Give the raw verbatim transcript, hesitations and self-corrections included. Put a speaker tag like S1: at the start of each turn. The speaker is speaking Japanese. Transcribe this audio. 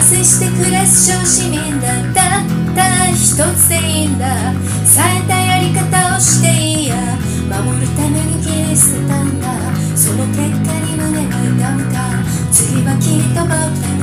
S1: 接して暮らす小市民だ。たった一つでいいんだ。冴えたやり方をしていいや。守るために切り捨てたんだ。その結果に胸が痛むか。次はきっと僕だ。